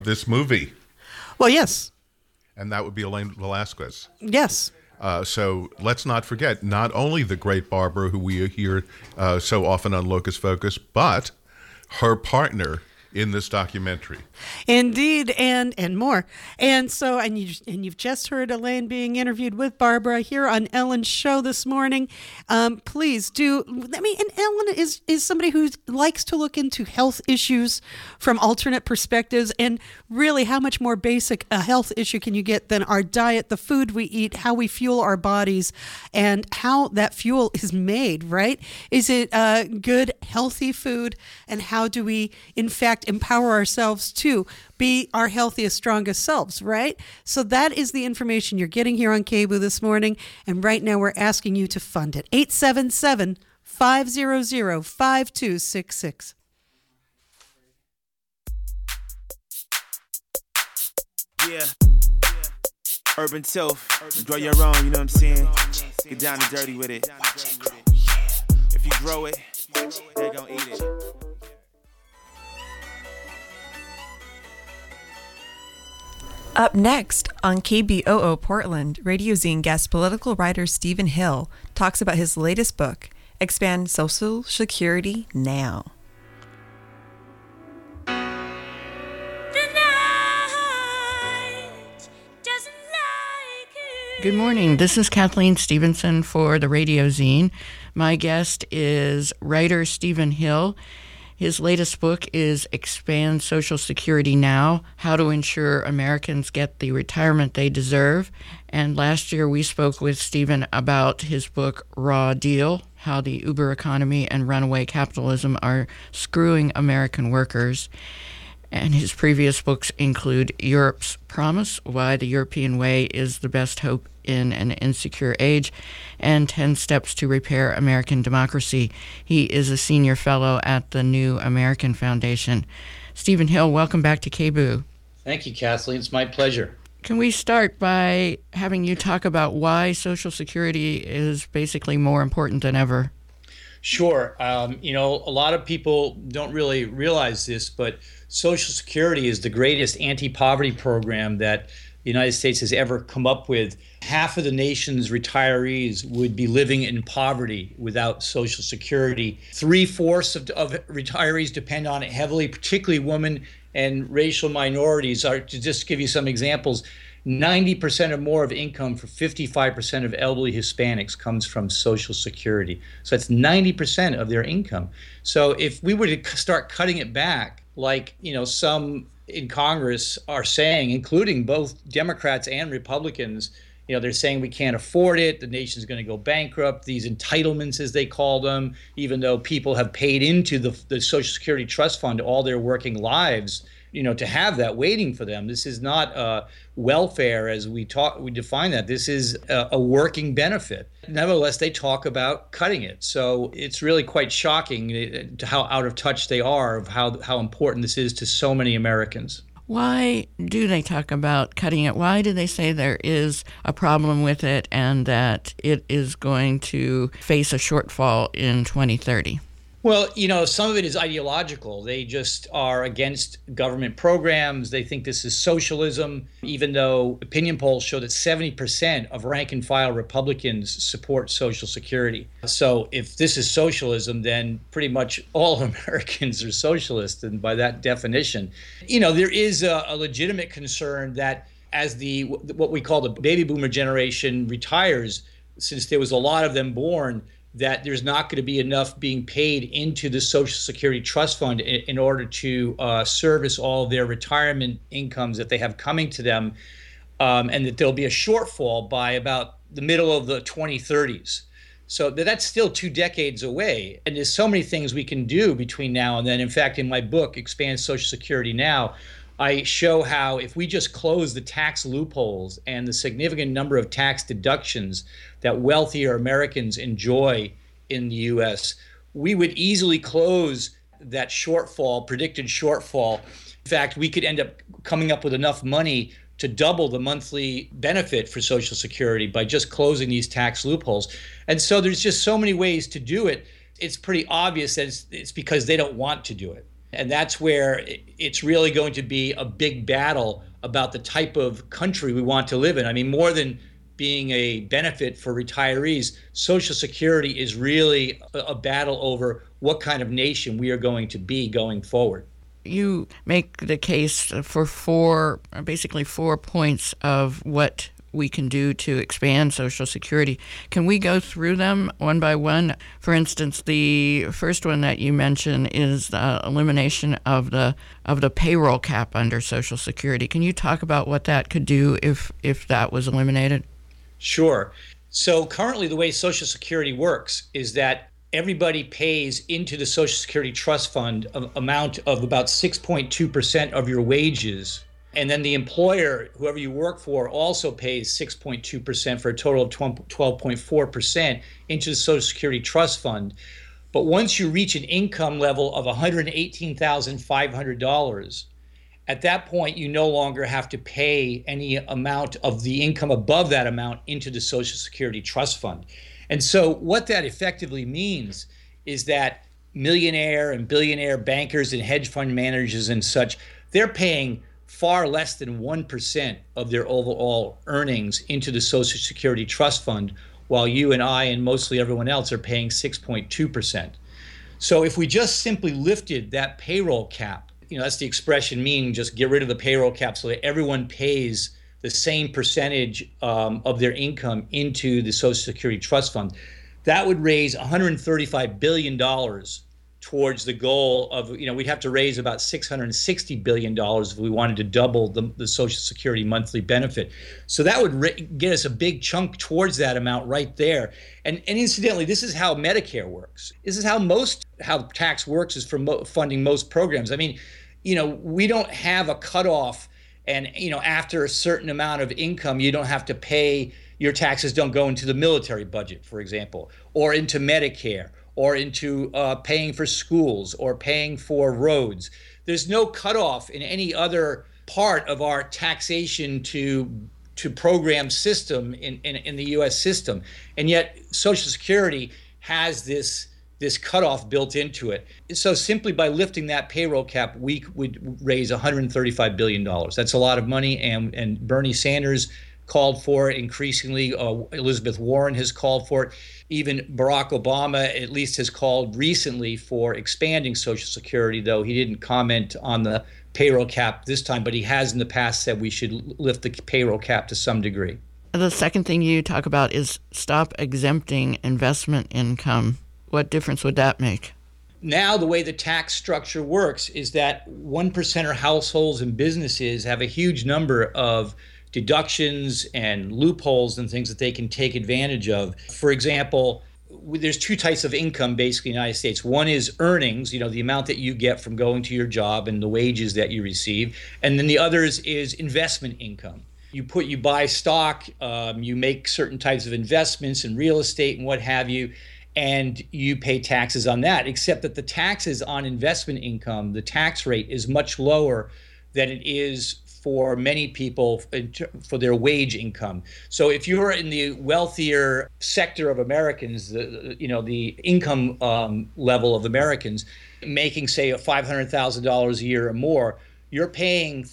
this movie, Well, yes. and that would be Elaine Velasquez. Yes. So let's not forget not only the great Barbara, who we hear so often on Locus Focus, but her partner in this documentary. Indeed, and more. And you've just heard Elaine being interviewed with Barbara here on Ellen's show this morning. Please do. And Ellen is somebody who likes to look into health issues from alternate perspectives, and really how much more basic a health issue can you get than our diet, the food we eat, how we fuel our bodies, and how that fuel is made, right? Is it good, healthy food? And how do we, in fact, empower ourselves to be our healthiest, strongest selves, right? So that is the information you're getting here on KBOO this morning. And right now we're asking you to fund it. 877-500-5266. Yeah. Urban Tilth. Grow your own, you know what I'm saying? Get down and dirty with it. If you grow it, they're gonna eat it. Up next on KBOO Portland, Radio Zine guest political writer Stephen Hill talks about his latest book, Expand Social Security Now. Good morning. This is Kathleen Stevenson for the Radio Zine. My guest is writer Stephen Hill. His latest book is Expand Social Security Now, How to Ensure Americans Get the Retirement They Deserve. And last year we spoke with Stephen about his book, Raw Deal, How the Uber Economy and Runaway Capitalism Are Screwing American Workers. And his previous books include Europe's Promise, Why the European Way is the Best Hope in an Insecure Age, and 10 Steps to Repair American Democracy. He is a senior fellow at the New American Foundation. Stephen Hill, welcome back to KBOO. Thank you, Kathleen. It's my pleasure. Can we start by having you talk about why Social Security is basically more important than ever? Sure. A lot of people don't really realize this, but Social Security is the greatest anti-poverty program that the United States has ever come up with. Half of the nation's retirees would be living in poverty without Social Security. 3/4 of retirees depend on it heavily, particularly women and racial minorities. To just give you some examples, 90% or more of income for 55% of elderly Hispanics comes from Social Security. So that's 90% of their income. So if we were to start cutting it back, like some in Congress are saying, including both Democrats and Republicans, they're saying we can't afford it, the nation's going to go bankrupt, these entitlements, as they call them, even though people have paid into the Social Security Trust Fund all their working lives, to have that waiting for them. This is not welfare as we define that. This is a working benefit. Nevertheless, they talk about cutting it. So it's really quite shocking to how out of touch they are of how important this is to so many Americans. Why do they talk about cutting it? Why do they say there is a problem with it and that it is going to face a shortfall in 2030? Well, some of it is ideological. They just are against government programs. They think this is socialism, even though opinion polls show that 70% of rank and file Republicans support Social Security. So if this is socialism, then pretty much all Americans are socialists, and by that definition. There is a legitimate concern that as what we call the baby boomer generation retires, since there was a lot of them born, that there's not going to be enough being paid into the Social Security Trust Fund in order to service all of their retirement incomes that they have coming to them, and that there'll be a shortfall by about the middle of the 2030s. So that's still 2 decades away. And there's so many things we can do between now and then. In fact, in my book, Expand Social Security Now, I show how if we just close the tax loopholes and the significant number of tax deductions that wealthier Americans enjoy in the U.S., we would easily close that predicted shortfall. In fact, we could end up coming up with enough money to double the monthly benefit for Social Security by just closing these tax loopholes. And so there's just so many ways to do it. It's pretty obvious that it's because they don't want to do it. And that's where it's really going to be a big battle about the type of country we want to live in. I mean, more than being a benefit for retirees, Social Security is really a battle over what kind of nation we are going to be going forward. You make the case for basically 4 points of what we can do to expand Social Security. Can we go through them one by one? For instance, the first one that you mentioned is the elimination of the payroll cap under Social Security. Can you talk about what that could do if that was eliminated? Sure. So currently the way Social Security works is that everybody pays into the Social Security Trust Fund an amount of about 6.2% of your wages. And then the employer, whoever you work for, also pays 6.2% for a total of 12.4% into the Social Security Trust Fund. But once you reach an income level of $118,500, at that point, you no longer have to pay any amount of the income above that amount into the Social Security Trust Fund. And so what that effectively means is that millionaire and billionaire bankers and hedge fund managers and such, they're paying far less than 1% of their overall earnings into the Social Security Trust Fund, while you and I and mostly everyone else are paying 6.2%. So if we just simply lifted that payroll cap, that's the expression meaning just get rid of the payroll cap so that everyone pays the same percentage of their income into the Social Security Trust Fund, that would raise $135 billion towards the goal of, we'd have to raise about $660 billion if we wanted to double the Social Security monthly benefit. So that would get us a big chunk towards that amount right there. And incidentally, this is how Medicare works. This is how tax works, is for funding most programs. I mean, we don't have a cutoff, and after a certain amount of income, you don't have to pay, your taxes don't go into the military budget, for example, or into Medicare, or into paying for schools or paying for roads. There's no cutoff in any other part of our taxation to program system in the U.S. system. And yet Social Security has this cutoff built into it. So simply by lifting that payroll cap, we would raise $135 billion. That's a lot of money, and Bernie Sanders called for it increasingly. Elizabeth Warren has called for it. Even Barack Obama at least has called recently for expanding Social Security, though he didn't comment on the payroll cap this time, but he has in the past said we should lift the payroll cap to some degree. The second thing you talk about is stop exempting investment income. What difference would that make? Now, the way the tax structure works is that 1%er households and businesses have a huge number of deductions and loopholes and things that they can take advantage of. For example, there's two types of income basically in the United States. One is earnings, the amount that you get from going to your job and the wages that you receive. And then the others is investment income. You buy stock, you make certain types of investments in real estate and what have you, and you pay taxes on that, except that the taxes on investment income, the tax rate is much lower than it is for many people for their wage income. So if you're in the wealthier sector of Americans, the income level of Americans making, say, $500,000 a year or more, you're paying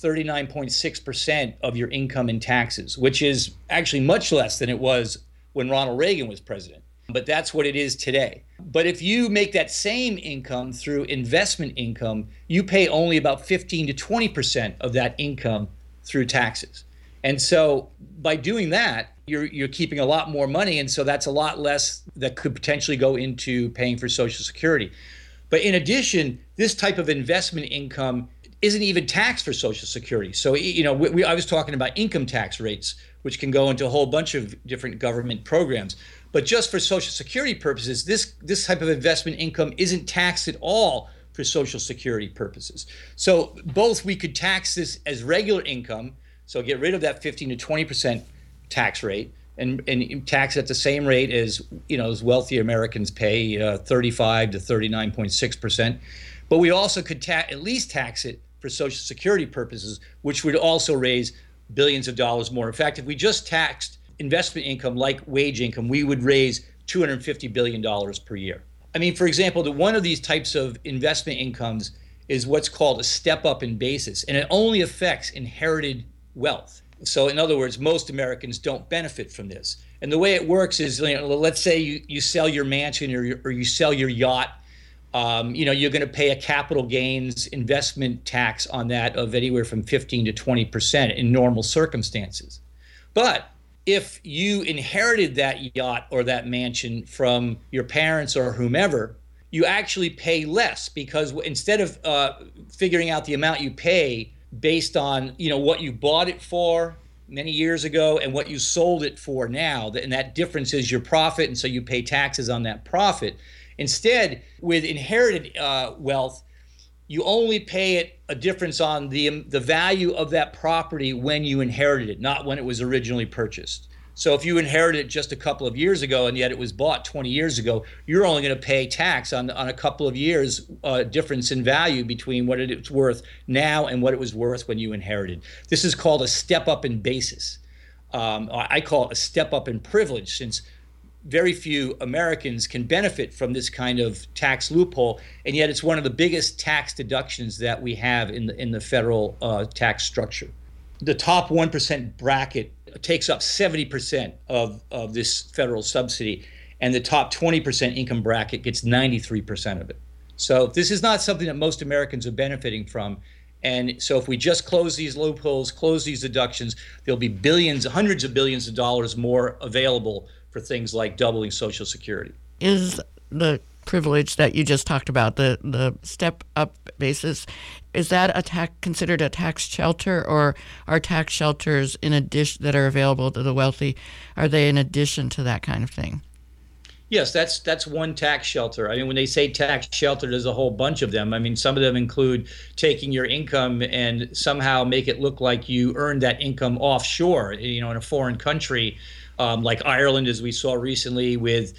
39.6% of your income in taxes, which is actually much less than it was when Ronald Reagan was president. But that's what it is today. But if you make that same income through investment income, you pay only about 15 to 20% of that income through taxes. And so by doing that, you're keeping a lot more money, and so that's a lot less that could potentially go into paying for Social Security. But in addition, this type of investment income isn't even taxed for Social Security. So, I was talking about income tax rates, which can go into a whole bunch of different government programs. But just for Social Security purposes, this type of investment income isn't taxed at all for Social Security purposes. So both we could tax this as regular income, so get rid of that 15 to 20% tax rate, and tax at the same rate as as wealthy Americans pay, 35 to 39.6%. But we also could at least tax it for Social Security purposes, which would also raise billions of dollars more. In fact, if we just taxed investment income like wage income, we would raise $250 billion per year. I mean, for example, one of these types of investment incomes is what's called a step up in basis, and it only affects inherited wealth. So in other words, most Americans don't benefit from this. And the way it works is, let's say you sell your mansion or you sell your yacht. You're going to pay a capital gains investment tax on that of anywhere from 15 to 20% in normal circumstances. But if you inherited that yacht or that mansion from your parents or whomever, you actually pay less, because instead of figuring out the amount you pay based on what you bought it for many years ago and what you sold it for now, and that difference is your profit, and so you pay taxes on that profit. Instead, with inherited wealth, you only pay a difference on the value of that property when you inherited it, not when it was originally purchased. So if you inherited it just a couple of years ago and yet it was bought 20 years ago, you're only going to pay tax on a couple of years difference in value between what it's worth now and what it was worth when you inherited. This is called a step up in basis. I call it a step up in privilege, since very few Americans can benefit from this kind of tax loophole, and yet it's one of the biggest tax deductions that we have in the federal tax structure. The top 1% bracket takes up 70% of this federal subsidy, and the top 20% income bracket gets 93% of it. So this is not something that most Americans are benefiting from. And so if we just close these loopholes, close these deductions, there'll be billions, hundreds of billions of dollars more available for things like doubling Social Security. Is the privilege that you just talked about, the step-up basis, is that considered a tax shelter, or are tax shelters in addition that are available to the wealthy, are they in addition to that kind of thing? Yes, that's one tax shelter. I mean, when they say tax shelter, there's a whole bunch of them. I mean, some of them include taking your income and somehow make it look like you earned that income offshore, in a foreign country, like Ireland, as we saw recently with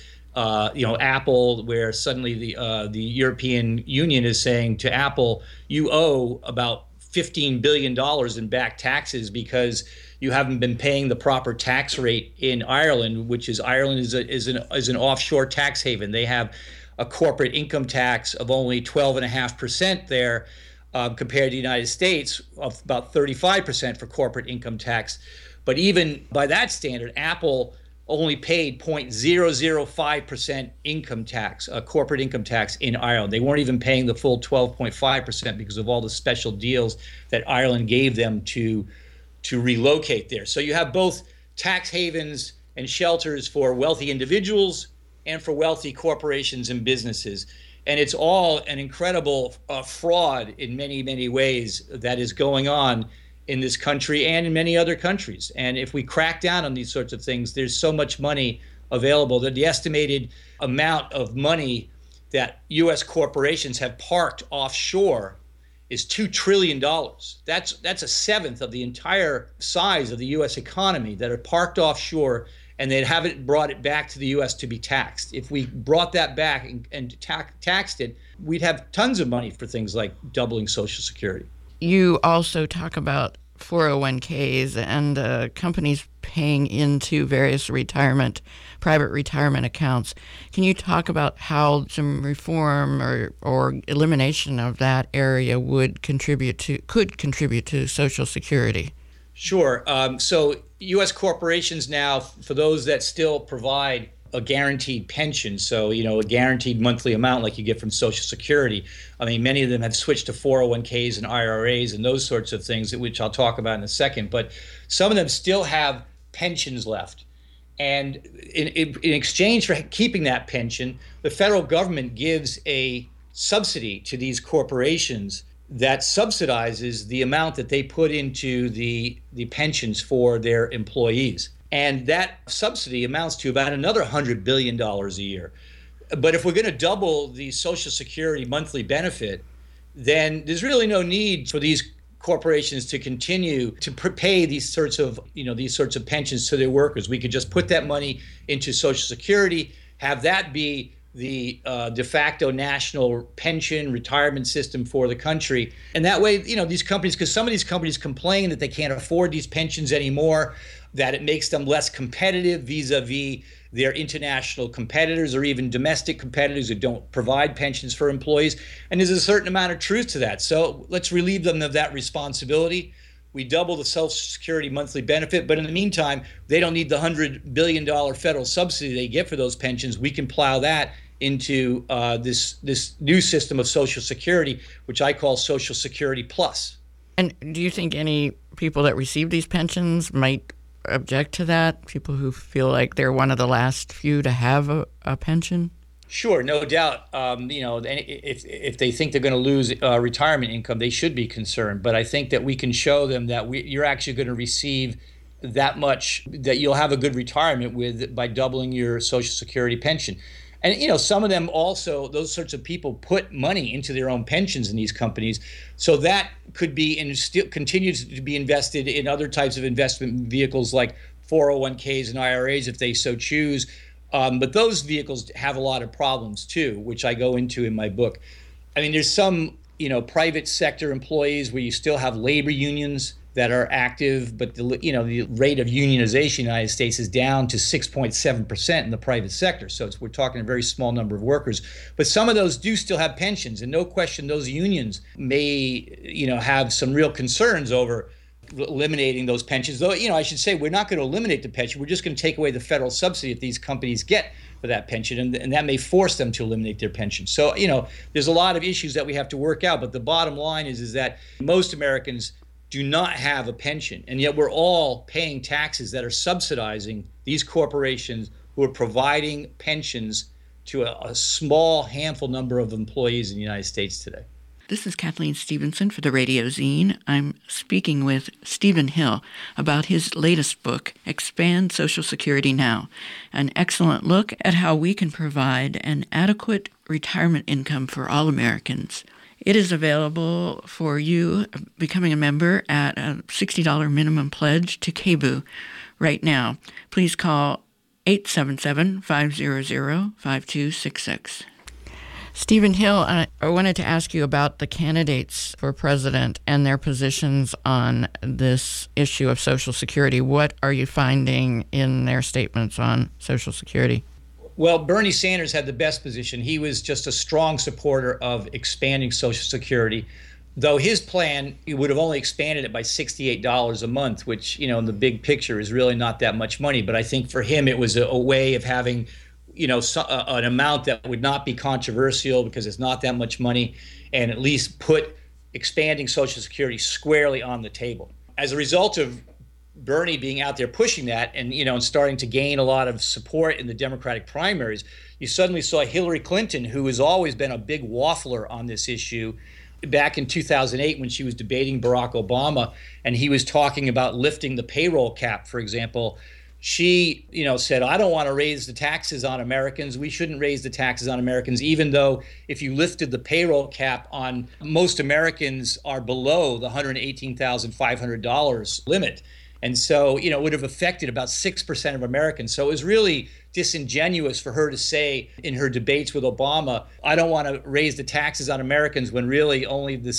Apple, where suddenly the European Union is saying to Apple, you owe about $15 billion in back taxes because you haven't been paying the proper tax rate in Ireland, which is Ireland is an offshore tax haven. They have a corporate income tax of only 12.5% there, compared to the United States of about 35% for corporate income tax. But even by that standard, Apple only paid 0.005% income tax, corporate income tax in Ireland. They weren't even paying the full 12.5% because of all the special deals that Ireland gave them to relocate there. So you have both tax havens and shelters for wealthy individuals and for wealthy corporations and businesses. And it's all an incredible fraud in many, many ways that is going on in this country and in many other countries. And if we crack down on these sorts of things, there's so much money available that the estimated amount of money that U.S. corporations have parked offshore is $2 trillion. That's a seventh of the entire size of the U.S. economy that are parked offshore, and they haven't brought it back to the U.S. to be taxed. If we brought that back and taxed it, we'd have tons of money for things like doubling Social Security. You also talk about 401ks and companies paying into various private retirement accounts. Can you talk about how some reform or elimination of that area could contribute to Social Security? Sure. So U.S. corporations now, for those that still provide a guaranteed pension, so a guaranteed monthly amount like you get from Social Security. I mean, many of them have switched to 401ks and IRAs and those sorts of things, which I'll talk about in a second. But some of them still have pensions left. And in exchange for keeping that pension, the federal government gives a subsidy to these corporations that subsidizes the amount that they put into the pensions for their employees. And that subsidy amounts to about another $100 billion a year. But if we're going to double the Social Security monthly benefit, then there's really no need for these corporations to continue to pay these sorts of pensions to their workers. We could just put that money into Social Security, have that be the de facto national pension retirement system for the country. And that way, these companies, because some of these companies complain that they can't afford these pensions anymore, that it makes them less competitive vis-a-vis their international competitors or even domestic competitors who don't provide pensions for employees. And there's a certain amount of truth to that. So let's relieve them of that responsibility. We double the Social Security monthly benefit, but in the meantime, they don't need the $100 billion federal subsidy they get for those pensions. We can plow that into this new system of Social Security, which I call Social Security Plus. And do you think any people that receive these pensions might object to that? People who feel like they're one of the last few to have a pension? Sure, no doubt. If they think they're going to lose retirement income, they should be concerned. But I think that we can show them that you're actually going to receive that much, that you'll have a good retirement with by doubling your Social Security pension. And some of them also, those sorts of people put money into their own pensions in these companies, so that could be and still continues to be invested in other types of investment vehicles like 401ks and IRAs if they so choose. But those vehicles have a lot of problems too, which I go into in my book. I mean, there's some, private sector employees where you still have labor unions that are active, but the rate of unionization in the United States is down to 6.7% in the private sector. So we're talking a very small number of workers. But some of those do still have pensions, and no question those unions may, have some real concerns over eliminating those pensions. Though, I should say we're not going to eliminate the pension. We're just going to take away the federal subsidy that these companies get for that pension, and that may force them to eliminate their pension. So, there's a lot of issues that we have to work out. But the bottom line is that most Americans do not have a pension, and yet we're all paying taxes that are subsidizing these corporations who are providing pensions to a small handful number of employees in the United States today. This is Kathleen Stevenson for the Radio Zine. I'm speaking with Stephen Hill about his latest book, Expand Social Security Now, an excellent look at how we can provide an adequate retirement income for all Americans. It is available for you becoming a member at a $60 minimum pledge to KBOO right now. Please call 877-500-5266. Stephen Hill, I wanted to ask you about the candidates for president and their positions on this issue of Social Security. What are you finding in their statements on Social Security? Well, Bernie Sanders had the best position. He was just a strong supporter of expanding Social Security, though his plan, he would have only expanded it by $68 a month, which, in the big picture is really not that much money. But I think for him, it was a way of having, an amount that would not be controversial because it's not that much money, and at least put expanding Social Security squarely on the table. As a result of Bernie being out there pushing that and, and starting to gain a lot of support in the Democratic primaries, you suddenly saw Hillary Clinton, who has always been a big waffler on this issue, back in 2008 when she was debating Barack Obama and he was talking about lifting the payroll cap, for example. She, said, I don't want to raise the taxes on Americans. We shouldn't raise the taxes on Americans, even though if you lifted the payroll cap on most Americans are below the $118,500 limit. And so, it would have affected about 6% of Americans. So it was really disingenuous for her to say in her debates with Obama, I don't want to raise the taxes on Americans, when really only the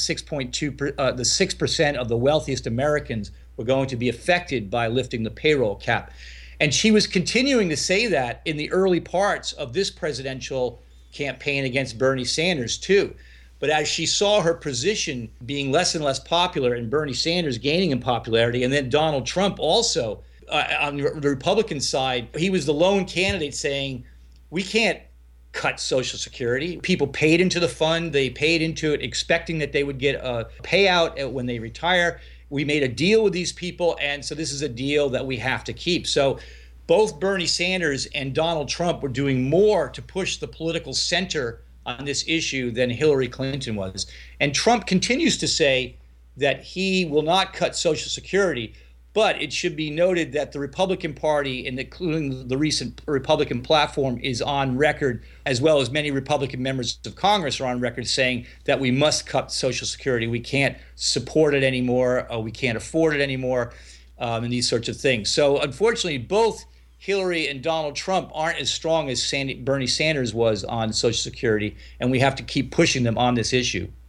6% of the wealthiest Americans were going to be affected by lifting the payroll cap. And she was continuing to say that in the early parts of this presidential campaign against Bernie Sanders, too. But as she saw her position being less and less popular and Bernie Sanders gaining in popularity, and then Donald Trump also on the Republican side, he was the lone candidate saying, we can't cut Social Security. People paid into the fund. They paid into it expecting that they would get a payout when they retire. We made a deal with these people, and so this is a deal that we have to keep. So both Bernie Sanders and Donald Trump were doing more to push the political center on this issue than Hillary Clinton was. And Trump continues to say that he will not cut Social Security, but it should be noted that the Republican Party, including the recent Republican platform, is on record, as well as many Republican members of Congress are on record saying that we must cut Social Security. We can't support it anymore. We can't afford it anymore, and these sorts of things. So unfortunately, both Hillary and Donald Trump aren't as strong as Bernie Sanders was on Social Security, and we have to keep pushing them on this issue.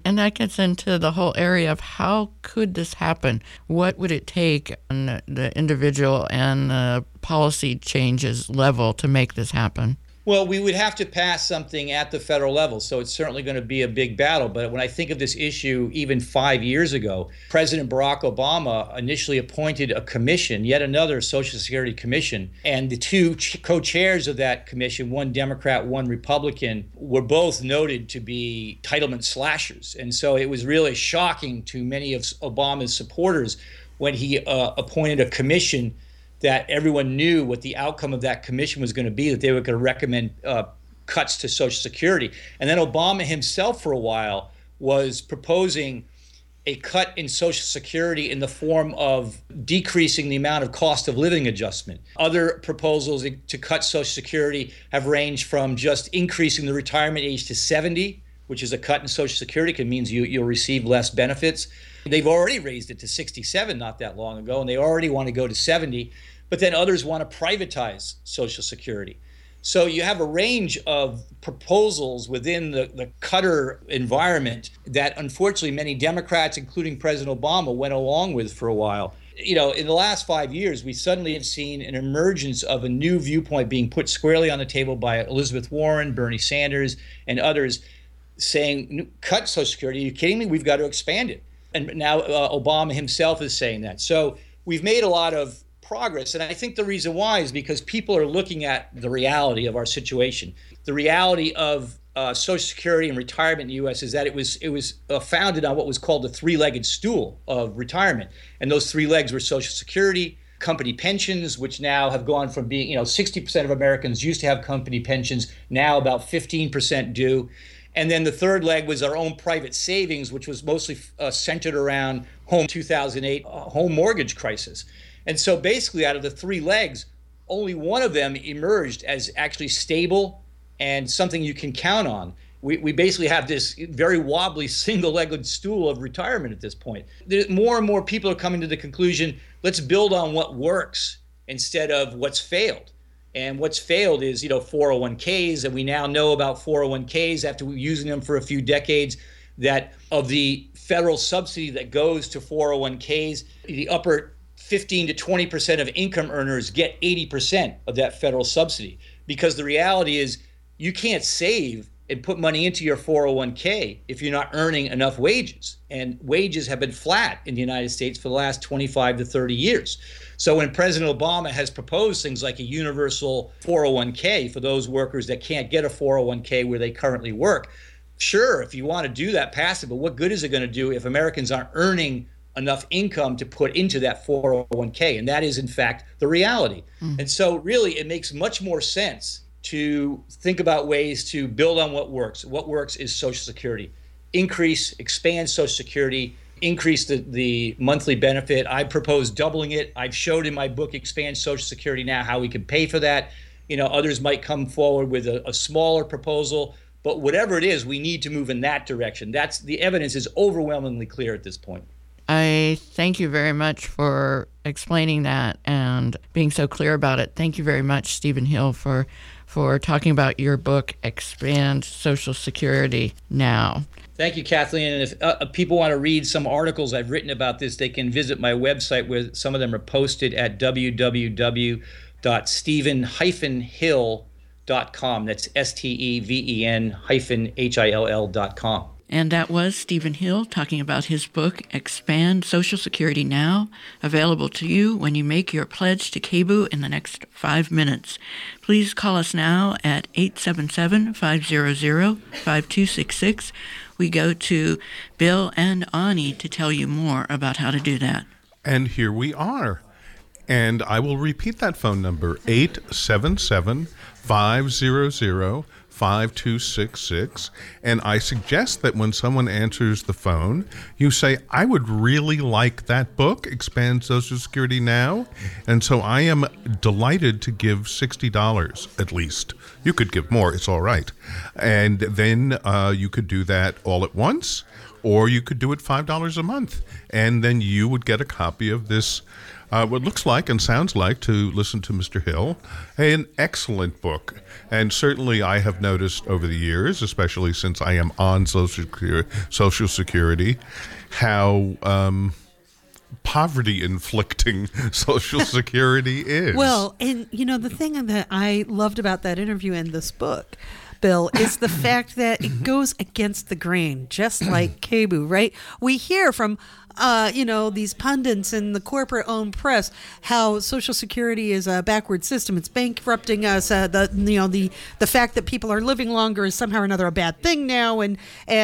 And that gets into the whole area of how could this happen? What would it take on the individual and the policy changes level to make this happen? Well, we would have to pass something at the federal level, so it's certainly going to be a big battle. But when I think of this issue, even 5 years ago, President Barack Obama initially appointed a commission, yet another Social Security commission, and the two co-chairs of that commission, one Democrat, one Republican, were both noted to be entitlement slashers. And so it was really shocking to many of Obama's supporters when he appointed a commission that everyone knew what the outcome of that commission was going to be, that they were going to recommend cuts to Social Security. And then Obama himself, for a while, was proposing a cut in Social Security in the form of decreasing the amount of cost of living adjustment. Other proposals to cut Social Security have ranged from just increasing the retirement age to 70, which is a cut in Social Security, because it means you'll receive less benefits. They've already raised it to 67 not that long ago, and they already want to go to 70. But then others want to privatize Social Security. So you have a range of proposals within the cutter environment that unfortunately many Democrats, including President Obama, went along with for a while. You know, in the last 5 years, we suddenly have seen an emergence of a new viewpoint being put squarely on the table by Elizabeth Warren, Bernie Sanders, and others saying, cut Social Security. Are you kidding me? We've got to expand it. And now Obama himself is saying that. So we've made a lot of progress. And I think the reason why is because people are looking at the reality of our situation. The reality of Social Security and retirement in the U.S. is that it was founded on what was called the three-legged stool of retirement. And those three legs were Social Security, company pensions, which now have gone from being, 60% of Americans used to have company pensions, now about 15% do. And then the third leg was our own private savings, which was mostly centered around 2008 home mortgage crisis. And so basically out of the three legs, only one of them emerged as actually stable and something you can count on. We basically have this very wobbly single-legged stool of retirement at this point. More and more people are coming to the conclusion, let's build on what works instead of what's failed. And what's failed is, 401ks, and we now know about 401ks after using them for a few decades, that of the federal subsidy that goes to 401ks, the upper 15 to 20% of income earners get 80% of that federal subsidy, because the reality is you can't save and put money into your 401k if you're not earning enough wages. And wages have been flat in the United States for the last 25 to 30 years. So when President Obama has proposed things like a universal 401k for those workers that can't get a 401k where they currently work, sure, if you want to do that, pass it, but what good is it going to do if Americans aren't earning enough income to put into that 401k? And that is, in fact, the reality. And so really, it makes much more sense to think about ways to build on what works. What works is Social Security. Expand Social Security, increase the monthly benefit. I propose doubling it. I've showed in my book, Expand Social Security Now, how we can pay for that. Others might come forward with a smaller proposal. But whatever it is, we need to move in that direction. The evidence is overwhelmingly clear at this point. I thank you very much for explaining that and being so clear about it. Thank you very much, Stephen Hill, for talking about your book, Expand Social Security Now. Thank you, Kathleen. And if people want to read some articles I've written about this, they can visit my website, where some of them are posted at www.stephen-hill.com. That's STEVEN-HILL.com. And that was Stephen Hill talking about his book, Expand Social Security Now, available to you when you make your pledge to KBOO in the next 5 minutes. Please call us now at 877-500-5266. We go to Bill and Ani to tell you more about how to do that. And here we are. And I will repeat that phone number, 877-500-5266. And I suggest that when someone answers the phone, you say, I would really like that book, Expand Social Security Now. And so I am delighted to give $60 at least. You could give more, it's all right. And then you could do that all at once, or you could do it $5 a month, and then you would get a copy of this, what looks like and sounds like, to listen to Mr. Hill, an excellent book. And certainly I have noticed over the years, especially since I am on Social Security, how poverty-inflicting Social Security is. Well, and the thing that I loved about that interview and this book, Bill, is the fact that it goes against the grain, just like KBOO, right? We hear from these pundits in the corporate-owned press how Social Security is a backward system. It's bankrupting us. The fact that people are living longer is somehow or another a bad thing now. And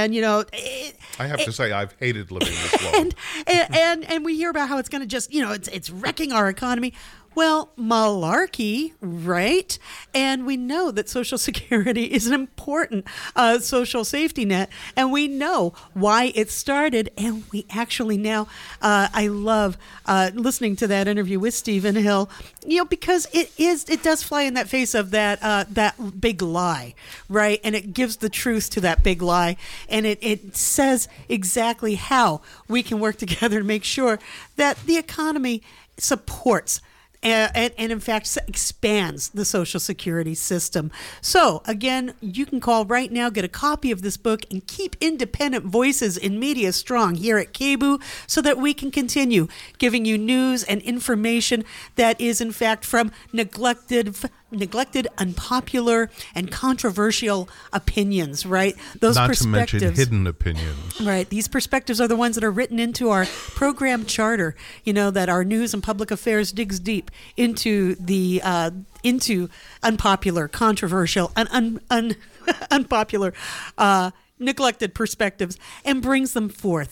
I have to say, I've hated living this long. And we hear about how it's going to just, it's wrecking our economy. Well, malarkey, right? And we know that Social Security is an important social safety net, and we know why it started. And we actually now, I love listening to that interview with Stephen Hill, because it does fly in that face of that big lie, right? And it gives the truth to that big lie, and it says exactly how we can work together to make sure that the economy supports and in fact expands the Social Security system. So again, you can call right now, get a copy of this book, and keep independent voices in media strong here at KBOO so that we can continue giving you news and information that is in fact from neglected, unpopular, and controversial opinions, right? Those Not perspectives, to mention hidden opinions. Right. These perspectives are the ones that are written into our program charter, that our news and public affairs digs deep into the into unpopular, controversial, and unpopular neglected perspectives and brings them forth.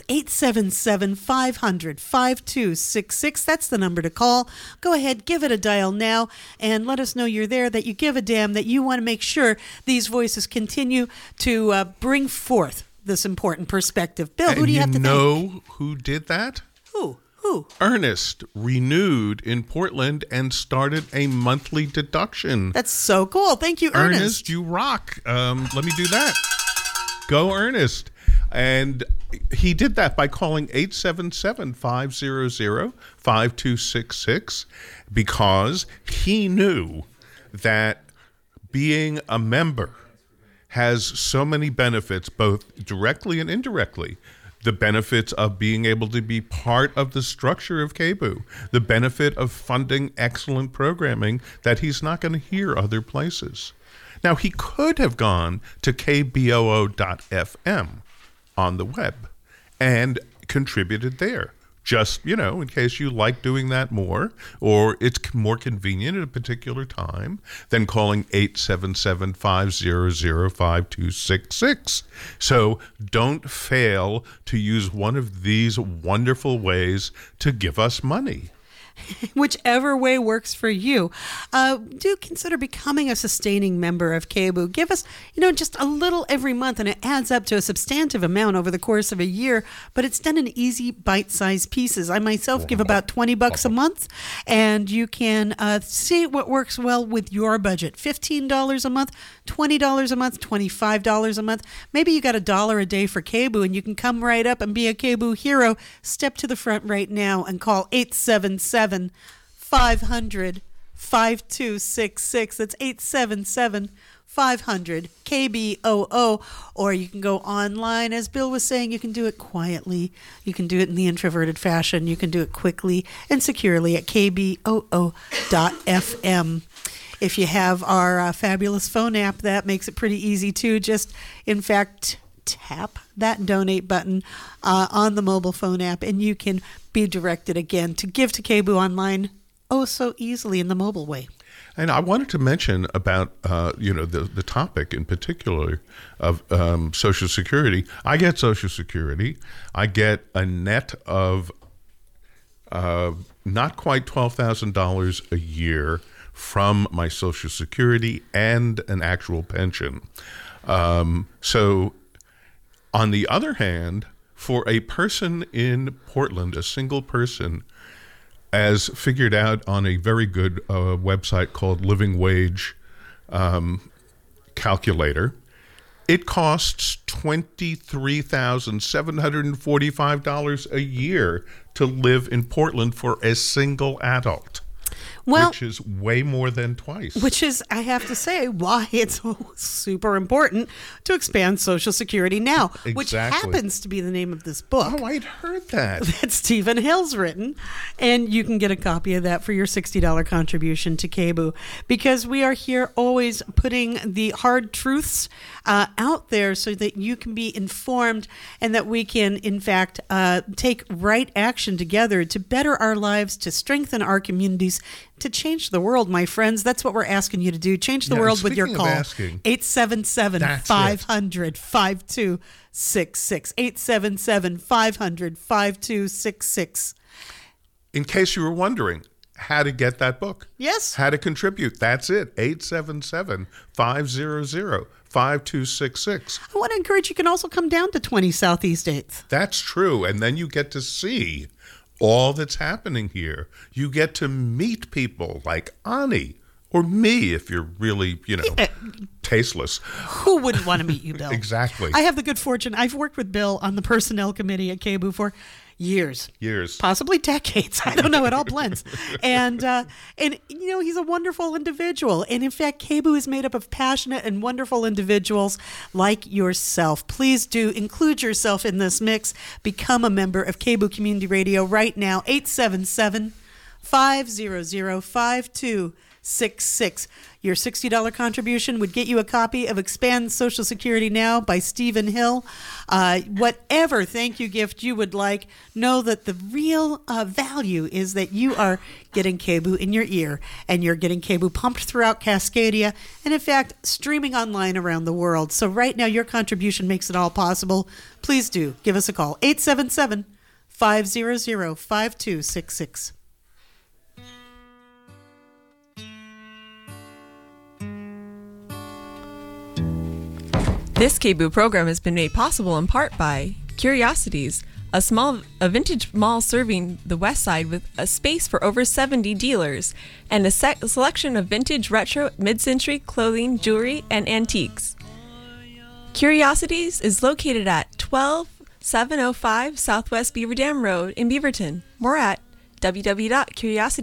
877-500-5266. That's the number to call. Go ahead, give it a dial now, and let us know you're there, that you give a damn, that you want to make sure these voices continue to bring forth this important perspective. Bill, who do you have to thank? Know who did that? Who? Ernest renewed in Portland and started a monthly deduction. That's so cool. Thank you, Ernest. Ernest, you rock. Let me do that. Go, Ernest. And he did that by calling 877-500-5266 because he knew that being a member has so many benefits, both directly and indirectly. The benefits of being able to be part of the structure of KBOO, the benefit of funding excellent programming that he's not going to hear other places. Now, he could have gone to kboo.fm on the web and contributed there. Just, in case you like doing that more, or it's more convenient at a particular time than calling 877-500-5266. So don't fail to use one of these wonderful ways to give us money. Whichever way works for you. Do consider becoming a sustaining member of KBOO. Give us, just a little every month, and it adds up to a substantive amount over the course of a year, but it's done in easy bite-sized pieces. I myself give about $20 a month, and you can see what works well with your budget. $15 a month, $20 a month, $25 a month. Maybe you got $1 a day for KBOO, and you can come right up and be a KBOO hero. Step to the front right now and call 877-500-5266. That's 877-500-KBOO. Or you can go online. As Bill was saying, you can do it quietly. You can do it in the introverted fashion. You can do it quickly and securely at kboo.fm. If you have our fabulous phone app, that makes it pretty easy too. Just, in fact, tap that donate button on the mobile phone app, and you can be directed again to give to KBOO online so easily in the mobile way. And I wanted to mention about the topic in particular of Social Security. I get Social Security. I get a net of not quite $12,000 a year from my Social Security and an actual pension. So on the other hand, for a person in Portland, a single person, as figured out on a very good website called Living Wage Calculator, It costs $23,745 a year to live in Portland for a single adult. Well, which is way more than twice. Which is, I have to say, why it's so super important to expand Social Security now, which happens to be the name of this book. Oh, I'd heard that. That Stephen Hill's written. And you can get a copy of that for your $60 contribution to KBOO, because we are here always putting the hard truths out there so that you can be informed and that we can, in fact, take right action together to better our lives, to strengthen our communities, to change the world, my friends. That's what we're asking you to do. Change the world with your call. 877-500-5266. 877-500-5266. In case you were wondering how to get that book. Yes. How to contribute. That's it. 877-500-5266. I want to encourage you can also come down to 20 Southeast 8th. That's true. And then you get to see all that's happening here. You get to meet people like Ani or me if you're really, tasteless. Who wouldn't want to meet you, Bill? Exactly. I have the good fortune. I've worked with Bill on the personnel committee at KBOO for years, possibly decades. I don't know. It all blends. And he's a wonderful individual. And in fact, KBOO is made up of passionate and wonderful individuals like yourself. Please do include yourself in this mix. Become a member of KBOO Community Radio right now. 877-500-5266. Your $60 contribution would get you a copy of Expand Social Security Now by Stephen Hill. Whatever thank you gift you would like, know that the real value is that you are getting KBOO in your ear, and you're getting KBOO pumped throughout Cascadia, and in fact, streaming online around the world. So right now, your contribution makes it all possible. Please do give us a call. 877-500-5266. This KBOO program has been made possible in part by Curiosities, a vintage mall serving the West Side with a space for over 70 dealers and a selection of vintage, retro, mid-century clothing, jewelry, and antiques. Curiosities is located at 12705 Southwest Beaver Dam Road in Beaverton. More at www.curiosities.com.